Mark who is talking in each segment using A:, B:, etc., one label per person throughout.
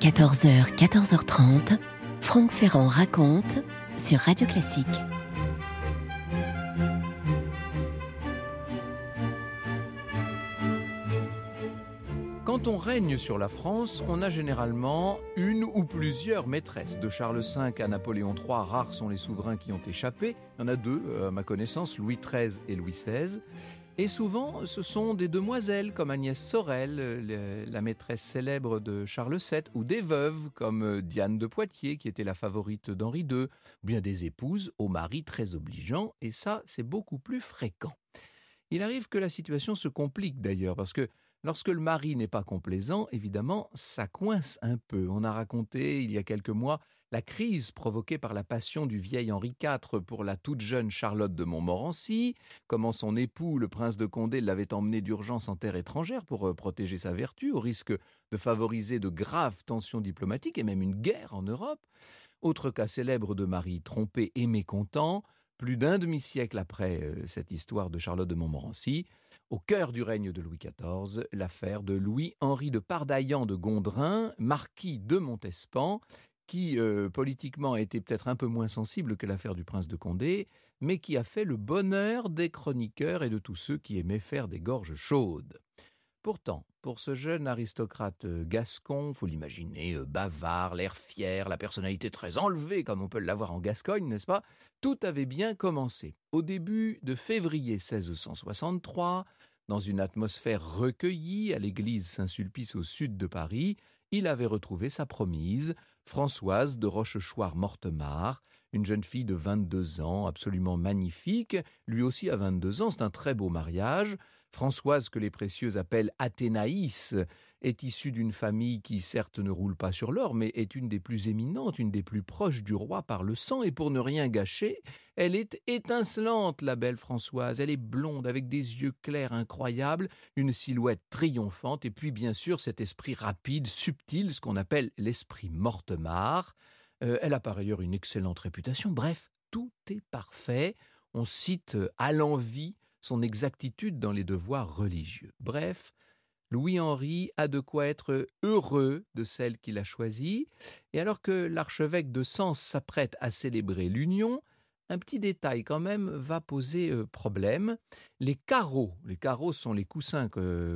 A: 14h, 14h30, Franck Ferrand raconte sur Radio Classique.
B: Quand on règne sur la France, on a généralement une ou plusieurs maîtresses. De Charles V à Napoléon III, rares sont les souverains qui ont échappé. Il y en a deux, à ma connaissance, Louis XIII et Louis XVI. Et souvent, ce sont des demoiselles comme Agnès Sorel, la maîtresse célèbre de Charles VII, ou des veuves comme Diane de Poitiers, qui était la favorite d'Henri II, ou bien des épouses aux maris très obligeants, et ça, c'est beaucoup plus fréquent. Il arrive que la situation se complique d'ailleurs, parce que lorsque le mari n'est pas complaisant, évidemment, ça coince un peu. On a raconté il y a quelques mois la crise provoquée par la passion du vieil Henri IV pour la toute jeune Charlotte de Montmorency, comment son époux, le prince de Condé, l'avait emmené d'urgence en terre étrangère pour protéger sa vertu, au risque de favoriser de graves tensions diplomatiques et même une guerre en Europe. Autre cas célèbre de mari trompé et mécontent, plus d'un demi-siècle après cette histoire de Charlotte de Montmorency, au cœur du règne de Louis XIV, l'affaire de Louis-Henri de Pardaillan de Gondrin, marquis de Montespan, qui politiquement a été peut-être un peu moins sensible que l'affaire du prince de Condé, mais qui a fait le bonheur des chroniqueurs et de tous ceux qui aimaient faire des gorges chaudes. Pourtant, pour ce jeune aristocrate gascon, faut l'imaginer bavard, l'air fier, la personnalité très enlevée comme on peut l'avoir en Gascogne, n'est-ce pas ? Tout avait bien commencé. Au début de février 1663, dans une atmosphère recueillie à l'église Saint-Sulpice au sud de Paris, il avait retrouvé sa promise, Françoise de Rochechouart-Mortemart, une jeune fille de 22 ans, absolument magnifique. Lui aussi a 22 ans, c'est un très beau mariage. Françoise, que les précieux appellent Athénaïs, est issue d'une famille qui certes ne roule pas sur l'or, mais est une des plus éminentes, une des plus proches du roi par le sang, et pour ne rien gâcher, elle est étincelante, la belle Françoise. Elle est blonde, avec des yeux clairs incroyables, une silhouette triomphante, et puis bien sûr cet esprit rapide, subtil, ce qu'on appelle l'esprit Mortemart. Elle a par ailleurs une excellente réputation. Bref, tout est parfait. On cite à l'envi son exactitude dans les devoirs religieux. Bref, Louis-Henri a de quoi être heureux de celle qu'il a choisie. Et alors que l'archevêque de Sens s'apprête à célébrer l'union, un petit détail quand même va poser problème. Les carreaux sont les coussins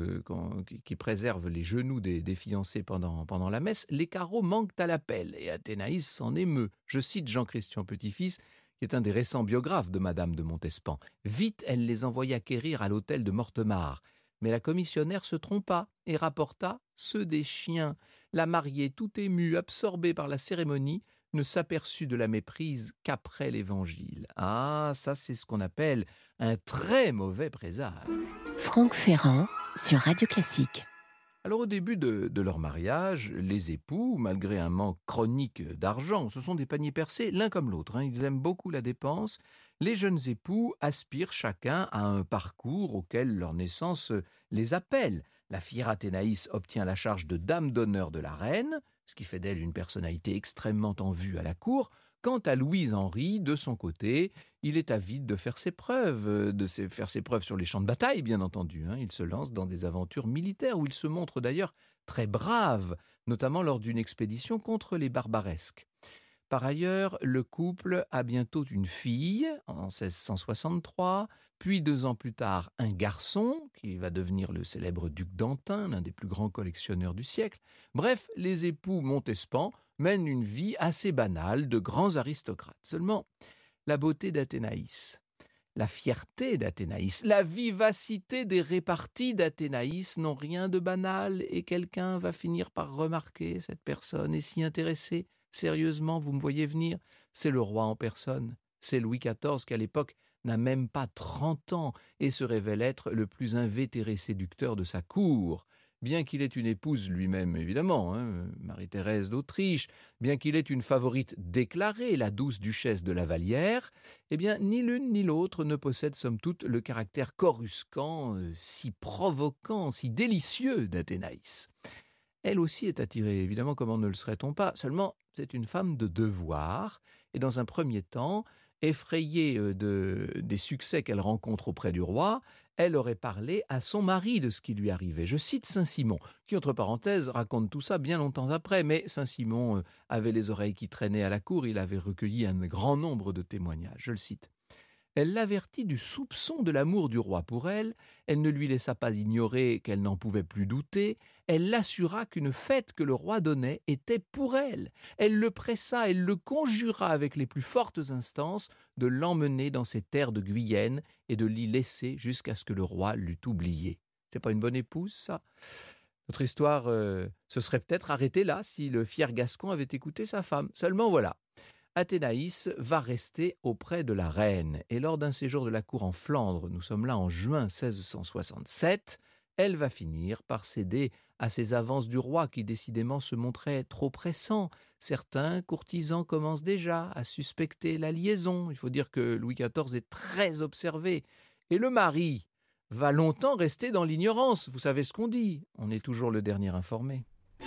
B: qui préservent les genoux des fiancés pendant la messe. Les carreaux manquent à l'appel et Athénaïs s'en émeut. Je cite Jean-Christian Petit-Fils, qui est un des récents biographes de Madame de Montespan. Vite, elle les envoya quérir à l'hôtel de Mortemart. Mais la commissionnaire se trompa et rapporta ceux des chiens. La mariée, tout émue, absorbée par la cérémonie, ne s'aperçut de la méprise qu'après l'Évangile. Ah, ça c'est ce qu'on appelle un très mauvais présage.
A: Franck Ferrand sur Radio Classique.
B: Alors au début de leur mariage, les époux, malgré un manque chronique d'argent, ce sont des paniers percés l'un comme l'autre, ils aiment beaucoup la dépense. Les jeunes époux aspirent chacun à un parcours auquel leur naissance les appelle. La fière Athénaïs obtient la charge de dame d'honneur de la reine, ce qui fait d'elle une personnalité extrêmement en vue à la cour. Quant à Louis-Henri, de son côté, il est avide de faire ses preuves, sur les champs de bataille, bien entendu. Il se lance dans des aventures militaires où il se montre d'ailleurs très brave, notamment lors d'une expédition contre les Barbaresques. Par ailleurs, le couple a bientôt une fille, en 1663, puis 2 ans plus tard, un garçon, qui va devenir le célèbre duc d'Antin, l'un des plus grands collectionneurs du siècle. Bref, les époux Montespan mènent une vie assez banale de grands aristocrates. Seulement, la beauté d'Athénaïs, la fierté d'Athénaïs, la vivacité des réparties d'Athénaïs n'ont rien de banal, et quelqu'un va finir par remarquer cette personne et s'y intéresser. Sérieusement, vous me voyez venir, c'est le roi en personne. C'est Louis XIV qui, à l'époque, n'a même pas 30 ans et se révèle être le plus invétéré séducteur de sa cour. Bien qu'il ait une épouse lui-même, évidemment, Marie-Thérèse d'Autriche, bien qu'il ait une favorite déclarée, la douce duchesse de la Vallière, eh bien, ni l'une ni l'autre ne possède, somme toute, le caractère coruscant, si provoquant, si délicieux d'Athénaïs. Elle aussi est attirée, évidemment, comment ne le serait-on pas ? Seulement, c'est une femme de devoir, et dans un premier temps, Effrayée des succès qu'elle rencontre auprès du roi, elle aurait parlé à son mari de ce qui lui arrivait. Je cite Saint-Simon, qui, entre parenthèses, raconte tout ça bien longtemps après, mais Saint-Simon avait les oreilles qui traînaient à la cour, il avait recueilli un grand nombre de témoignages. Je le cite. Elle l'avertit du soupçon de l'amour du roi pour elle, elle ne lui laissa pas ignorer qu'elle n'en pouvait plus douter, elle l'assura qu'une fête que le roi donnait était pour elle. Elle le pressa, elle le conjura avec les plus fortes instances de l'emmener dans ses terres de Guyenne et de l'y laisser jusqu'à ce que le roi l'eût oublié. C'est pas une bonne épouse, ça? Notre histoire se serait peut-être arrêtée là si le fier Gascon avait écouté sa femme. Seulement voilà. Athénaïs va rester auprès de la reine et lors d'un séjour de la cour en Flandre, nous sommes là en juin 1667, elle va finir par céder à ces avances du roi qui décidément se montraient trop pressants. Certains courtisans commencent déjà à suspecter la liaison. Il faut dire que Louis XIV est très observé. Et le mari va longtemps rester dans l'ignorance. Vous savez ce qu'on dit, on est toujours le dernier informé.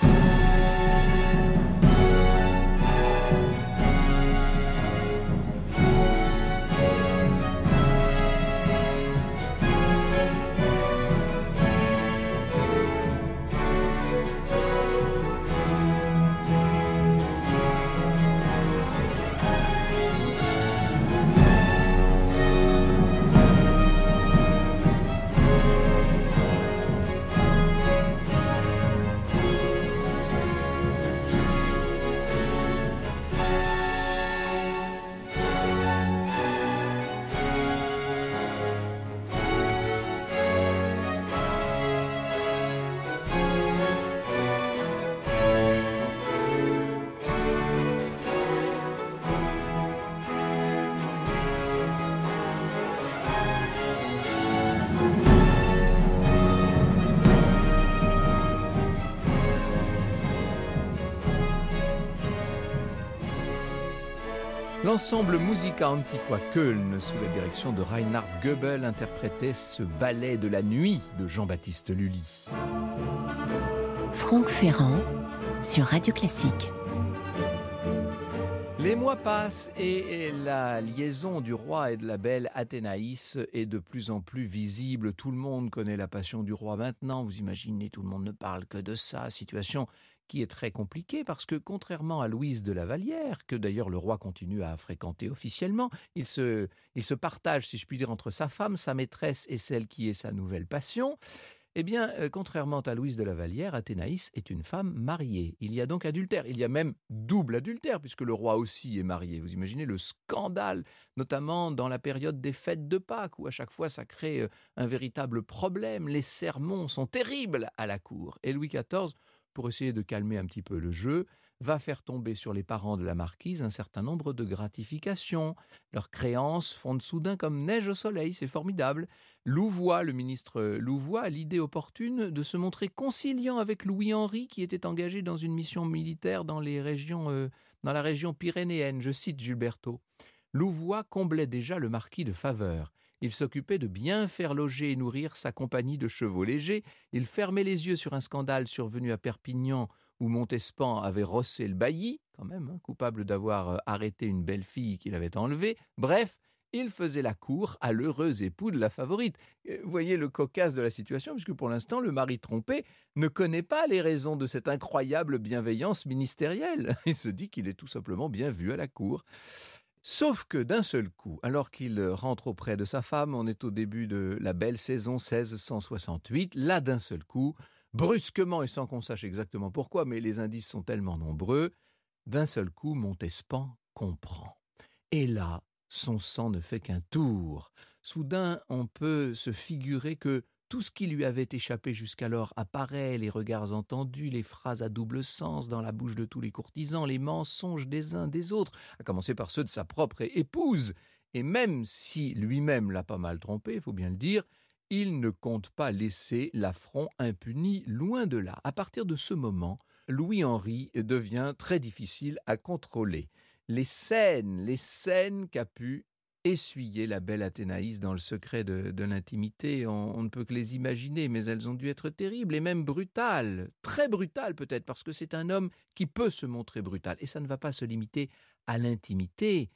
B: L'ensemble Musica Antiqua Köln, sous la direction de Reinhard Goebel, interprétait ce ballet de la nuit de Jean-Baptiste Lully.
A: Franck Ferrand sur Radio Classique.
B: Les mois passent et la liaison du roi et de la belle Athénaïs est de plus en plus visible. Tout le monde connaît la passion du roi maintenant. Vous imaginez, tout le monde ne parle que de ça. Situation qui est très compliquée parce que contrairement à Louise de la Vallière, que d'ailleurs le roi continue à fréquenter officiellement, il se partage, si je puis dire, entre sa femme, sa maîtresse et celle qui est sa nouvelle passion. Eh bien, contrairement à Louise de la Vallière, Athénaïs est une femme mariée. Il y a donc adultère. Il y a même double adultère, puisque le roi aussi est marié. Vous imaginez le scandale, notamment dans la période des fêtes de Pâques, où à chaque fois ça crée un véritable problème. Les sermons sont terribles à la cour. Et Louis XIV, pour essayer de calmer un petit peu le jeu, va faire tomber sur les parents de la marquise un certain nombre de gratifications. Leurs créances fondent soudain comme neige au soleil, c'est formidable. Louvois, le ministre Louvois, a l'idée opportune de se montrer conciliant avec Louis-Henri, qui était engagé dans une mission militaire dans la région pyrénéenne. Je cite Gilberto. Louvois comblait déjà le marquis de faveur. Il s'occupait de bien faire loger et nourrir sa compagnie de chevaux légers. Il fermait les yeux sur un scandale survenu à Perpignan où Montespan avait rossé le bailli, quand même, coupable d'avoir arrêté une belle fille qu'il avait enlevée. Bref, il faisait la cour à l'heureux époux de la favorite. Vous voyez le cocasse de la situation, puisque pour l'instant, le mari trompé ne connaît pas les raisons de cette incroyable bienveillance ministérielle. Il se dit qu'il est tout simplement bien vu à la cour. Sauf que d'un seul coup, alors qu'il rentre auprès de sa femme, on est au début de la belle saison 1668, là d'un seul coup, brusquement et sans qu'on sache exactement pourquoi, mais les indices sont tellement nombreux, d'un seul coup, Montespan comprend. Et là, son sang ne fait qu'un tour. Soudain, on peut se figurer que tout ce qui lui avait échappé jusqu'alors apparaît, les regards entendus, les phrases à double sens dans la bouche de tous les courtisans, les mensonges des uns des autres, à commencer par ceux de sa propre épouse. Et même si lui-même l'a pas mal trompé, il faut bien le dire, il ne compte pas laisser l'affront impuni, loin de là. À partir de ce moment, Louis-Henri devient très difficile à contrôler. Les scènes qu'a pu essuyer la belle Athénaïs dans le secret de l'intimité, on ne peut que les imaginer, mais elles ont dû être terribles et même brutales, très brutales peut-être, parce que c'est un homme qui peut se montrer brutal. Et ça ne va pas se limiter à l'intimité.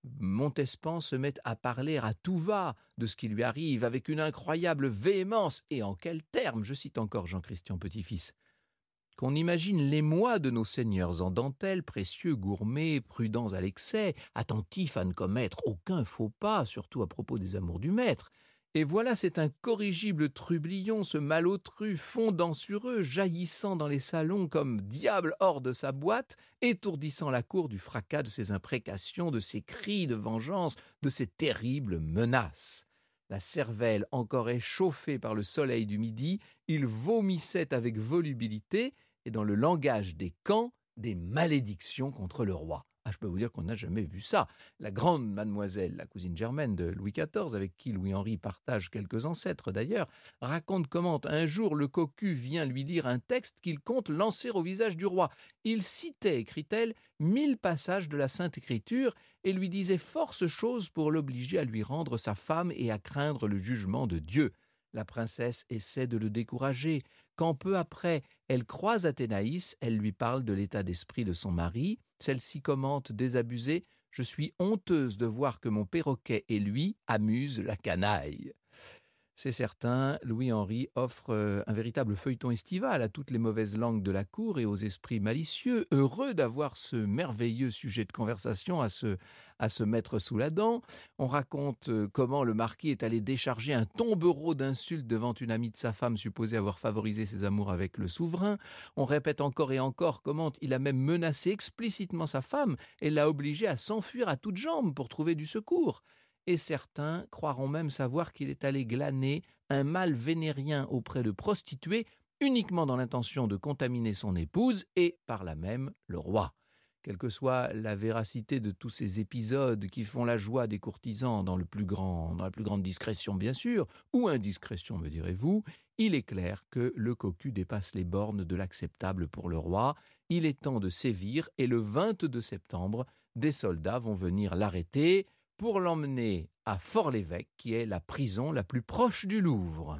B: Montespan se met à parler à tout va de ce qui lui arrive avec une incroyable véhémence. Et en quels termes, je cite encore Jean-Christian Petit-Fils, qu'on imagine l'émoi de nos seigneurs en dentelle, précieux, gourmets, prudents à l'excès, attentifs à ne commettre aucun faux pas, surtout à propos des amours du maître. Et voilà cet incorrigible trublion, ce malotru fondant sur eux, jaillissant dans les salons comme diable hors de sa boîte, étourdissant la cour du fracas de ses imprécations, de ses cris de vengeance, de ses terribles menaces. La cervelle encore échauffée par le soleil du midi, il vomissait avec volubilité et dans le langage des camps, des malédictions contre le roi. Ah, je peux vous dire qu'on n'a jamais vu ça. La grande mademoiselle, la cousine germaine de Louis XIV, avec qui Louis-Henri partage quelques ancêtres d'ailleurs, raconte comment un jour le cocu vient lui lire un texte qu'il compte lancer au visage du roi. Il citait, écrit-elle, 1000 passages de la Sainte Écriture et lui disait force choses pour l'obliger à lui rendre sa femme et à craindre le jugement de Dieu. La princesse essaie de le décourager. Quand peu après, elle croise Athénaïs, elle lui parle de l'état d'esprit de son mari. Celle-ci commente désabusée « Je suis honteuse de voir que mon perroquet et lui amusent la canaille ». C'est certain, Louis-Henri offre un véritable feuilleton estival à toutes les mauvaises langues de la cour et aux esprits malicieux, heureux d'avoir ce merveilleux sujet de conversation à se mettre sous la dent. On raconte comment le marquis est allé décharger un tombereau d'insultes devant une amie de sa femme supposée avoir favorisé ses amours avec le souverain. On répète encore et encore comment il a même menacé explicitement sa femme et l'a obligée à s'enfuir à toutes jambes pour trouver du secours. Et certains croiront même savoir qu'il est allé glaner un mâle vénérien auprès de prostituées uniquement dans l'intention de contaminer son épouse et, par là même, le roi. Quelle que soit la véracité de tous ces épisodes qui font la joie des courtisans dans la plus grande discrétion bien sûr, ou indiscrétion me direz-vous, il est clair que le cocu dépasse les bornes de l'acceptable pour le roi. Il est temps de sévir et le 22 septembre, des soldats vont venir l'arrêter pour l'emmener à Fort-l'Évêque, qui est la prison la plus proche du Louvre.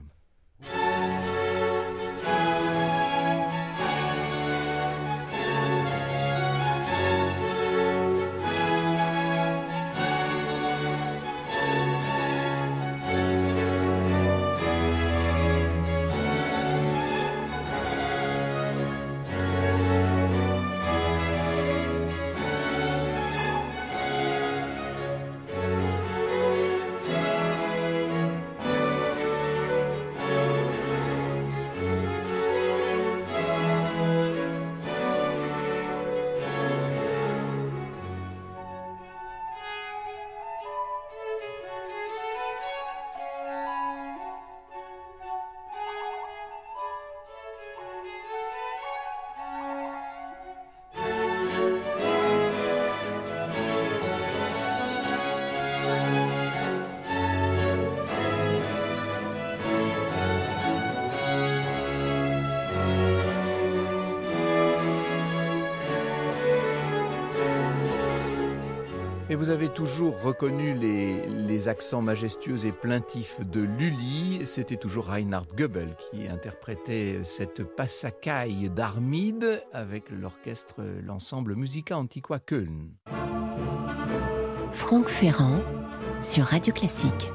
B: Et vous avez toujours reconnu les accents majestueux et plaintifs de Lully. C'était toujours Reinhard Goebel qui interprétait cette Passacaille d'Armide avec l'orchestre, l'ensemble Musica Antiqua Köln.
A: Franck Ferrand sur Radio Classique.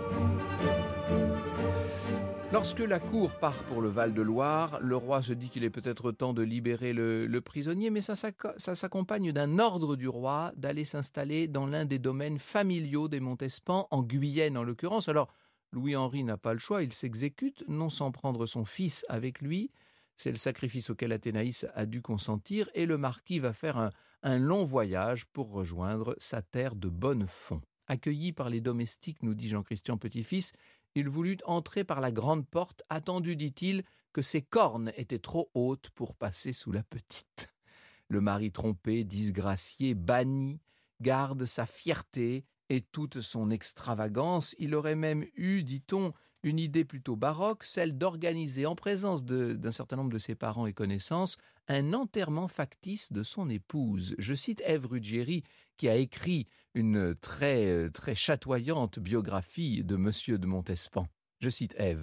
B: Lorsque la cour part pour le Val-de-Loire, le roi se dit qu'il est peut-être temps de libérer le prisonnier, mais ça s'accompagne d'un ordre du roi d'aller s'installer dans l'un des domaines familiaux des Montespan, en Guyenne en l'occurrence. Alors, Louis-Henri n'a pas le choix, il s'exécute, non sans prendre son fils avec lui. C'est le sacrifice auquel Athénaïs a dû consentir, et le marquis va faire un long voyage pour rejoindre sa terre de Bonnefond. Accueilli par les domestiques, nous dit Jean-Christian Petit-Fils, il voulut entrer par la grande porte, attendu, dit-il, que ses cornes étaient trop hautes pour passer sous la petite. Le mari trompé, disgracié, banni, garde sa fierté et toute son extravagance. Il aurait même eu, dit-on, une idée plutôt baroque, celle d'organiser en présence d'un certain nombre de ses parents et connaissances un enterrement factice de son épouse. Je cite Ève Ruggieri qui a écrit une très chatoyante biographie de Monsieur de Montespan. Je cite Ève.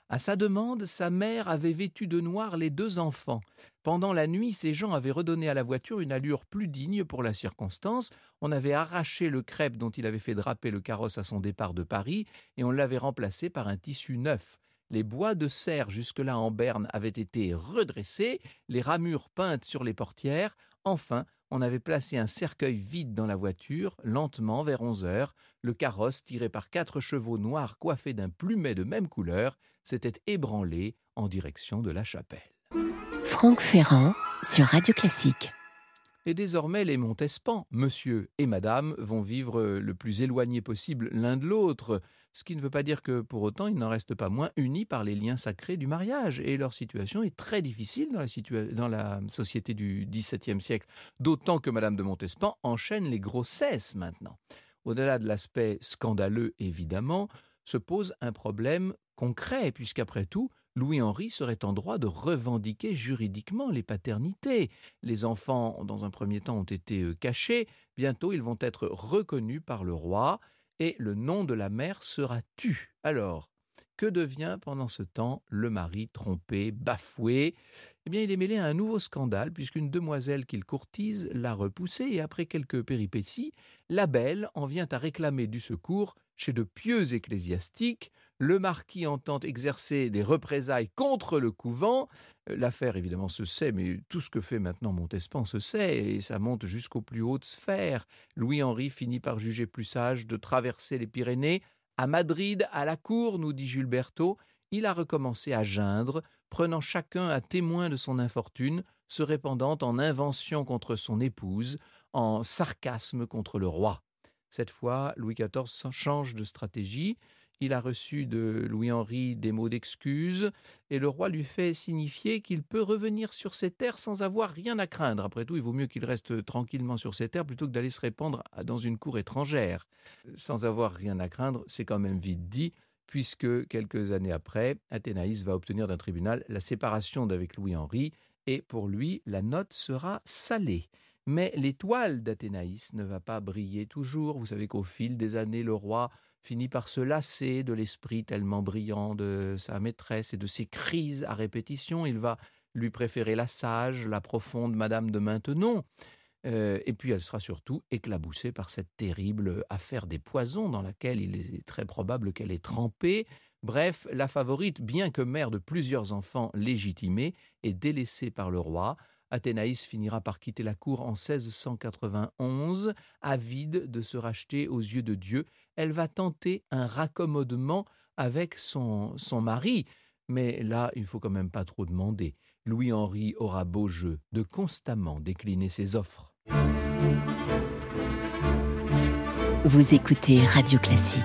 B: À sa demande, sa mère avait vêtu de noir les 2 enfants. Pendant la nuit, ces gens avaient redonné à la voiture une allure plus digne pour la circonstance. On avait arraché le crêpe dont il avait fait draper le carrosse à son départ de Paris et on l'avait remplacé par un tissu neuf. Les bois de serre jusque-là en berne avaient été redressés, les ramures peintes sur les portières. Enfin, on avait placé un cercueil vide dans la voiture. Lentement, vers 11 heures, le carrosse, tiré par 4 chevaux noirs coiffés d'un plumet de même couleur, s'était ébranlé en direction de la chapelle.
A: Franck Ferrand sur Radio Classique.
B: Et désormais, les Montespan, monsieur et madame, vont vivre le plus éloigné possible l'un de l'autre, ce qui ne veut pas dire que pour autant ils n'en restent pas moins unis par les liens sacrés du mariage. Et leur situation est très difficile dans la société du XVIIe siècle, d'autant que madame de Montespan enchaîne les grossesses maintenant. Au-delà de l'aspect scandaleux, évidemment, se pose un problème concret, puisqu'après tout, Louis-Henri serait en droit de revendiquer juridiquement les paternités. Les enfants, dans un premier temps, ont été cachés. Bientôt, ils vont être reconnus par le roi et le nom de la mère sera tu. Alors, que devient pendant ce temps le mari trompé, bafoué ? Eh bien, il est mêlé à un nouveau scandale puisqu'une demoiselle qu'il courtise l'a repoussé et après quelques péripéties, la belle en vient à réclamer du secours chez de pieux ecclésiastiques. Le marquis entend exercer des représailles contre le couvent. L'affaire, évidemment, se sait, mais tout ce que fait maintenant Montespan se sait, et ça monte jusqu'aux plus hautes sphères. Louis-Henri finit par juger plus sage de traverser les Pyrénées. À Madrid, à la cour, nous dit Jules Berthaud, il a recommencé à geindre, prenant chacun à témoin de son infortune, se répandant en inventions contre son épouse, en sarcasme contre le roi. Cette fois, Louis XIV change de stratégie. Il a reçu de Louis-Henri des mots d'excuse et le roi lui fait signifier qu'il peut revenir sur ses terres sans avoir rien à craindre. Après tout, il vaut mieux qu'il reste tranquillement sur ses terres plutôt que d'aller se répandre dans une cour étrangère. Sans avoir rien à craindre, c'est quand même vite dit, puisque quelques années après, Athénaïs va obtenir d'un tribunal la séparation d'avec Louis-Henri et pour lui, la note sera salée. Mais l'étoile d'Athénaïs ne va pas briller toujours. Vous savez qu'au fil des années, le roi finit par se lasser de l'esprit tellement brillant de sa maîtresse et de ses crises à répétition. Il va lui préférer la sage, la profonde Madame de Maintenon. Et puis elle sera surtout éclaboussée par cette terrible affaire des poisons dans laquelle il est très probable qu'elle ait trempé. Bref, la favorite, bien que mère de plusieurs enfants légitimés et délaissée par le roi, Athénaïs finira par quitter la cour en 1691, avide de se racheter aux yeux de Dieu. Elle va tenter un raccommodement avec son mari, mais là, il ne faut quand même pas trop demander. Louis-Henri aura beau jeu de constamment décliner ses offres.
A: Vous écoutez Radio Classique.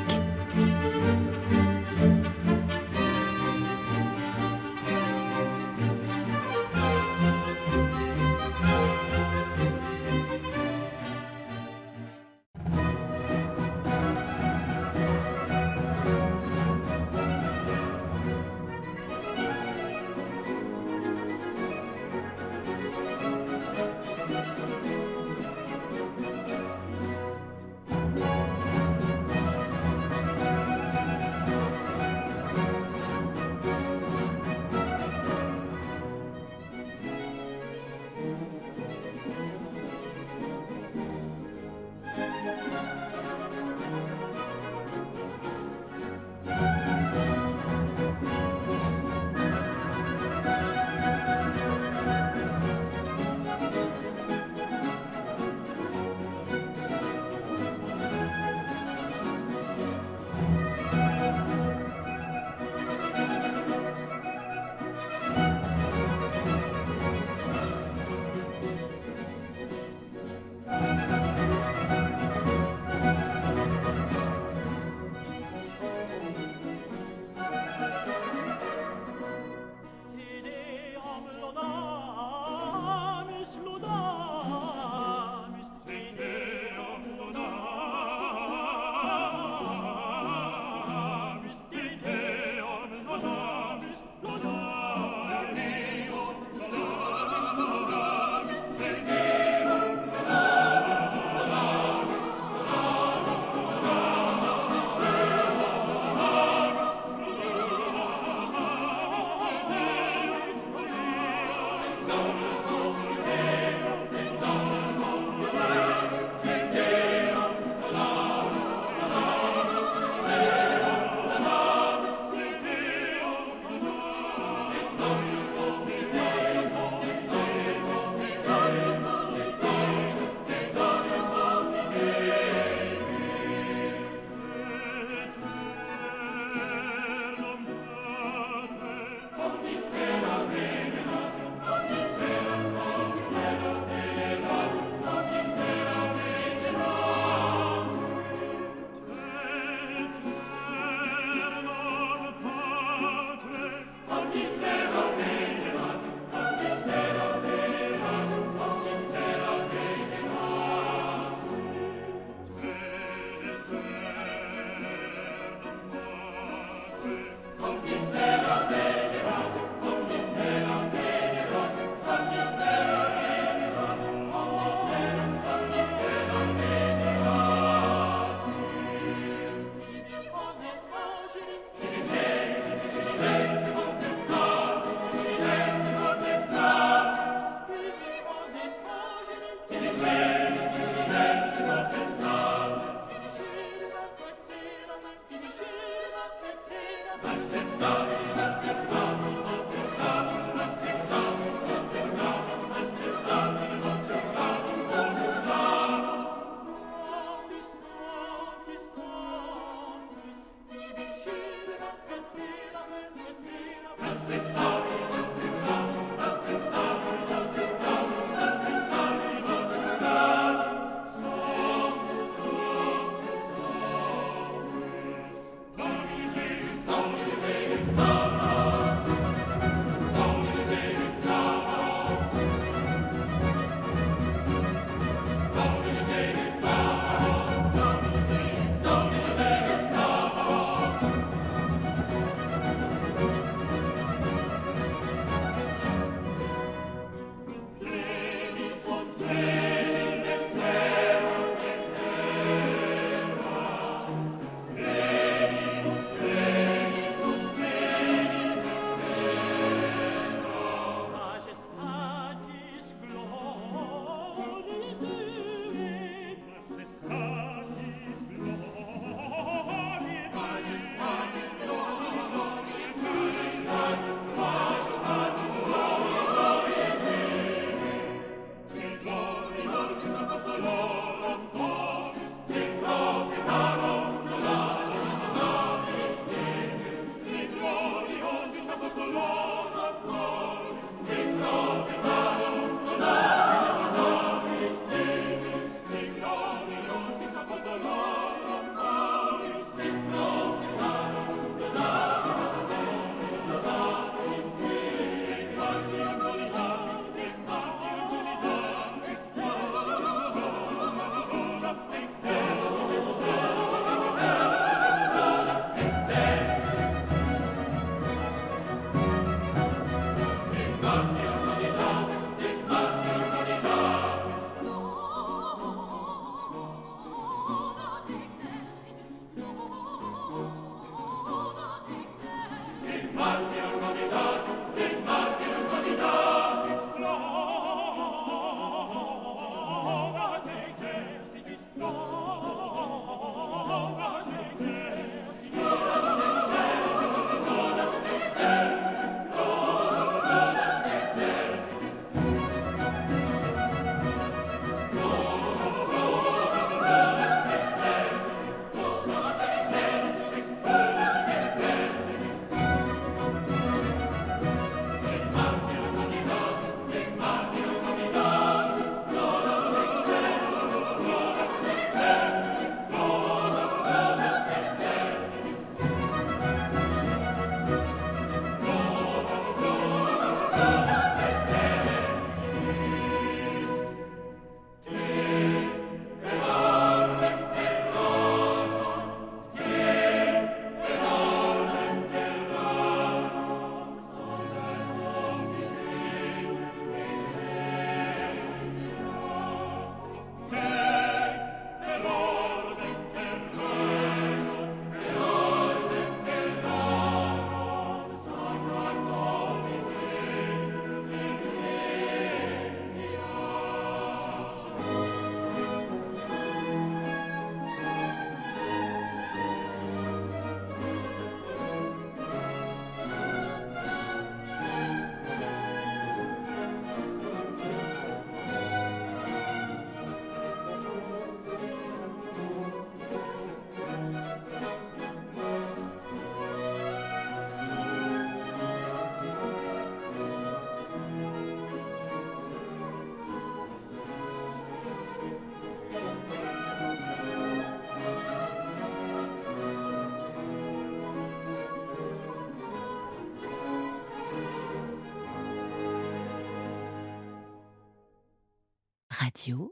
A: Radio.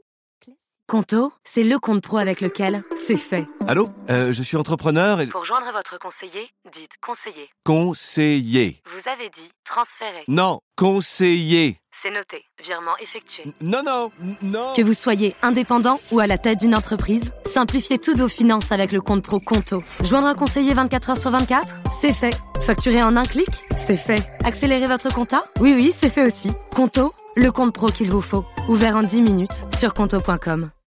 C: Conto, c'est le compte pro avec lequel c'est fait.
D: Allô, je suis entrepreneur et...
C: Pour joindre votre conseiller, dites conseiller.
D: Conseiller.
C: Vous avez dit transférer.
D: Non, conseiller.
C: C'est noté. Virement effectué.
D: Non.
C: Que vous soyez indépendant ou à la tête d'une entreprise, simplifiez toutes vos finances avec le compte pro Conto. Joindre un conseiller 24 heures sur 24, c'est fait. Facturer en un clic, c'est fait. Accélérer votre compta ? Oui, c'est fait aussi. Conto, le compte pro qu'il vous faut. Ouvert en 10 minutes sur conto.com.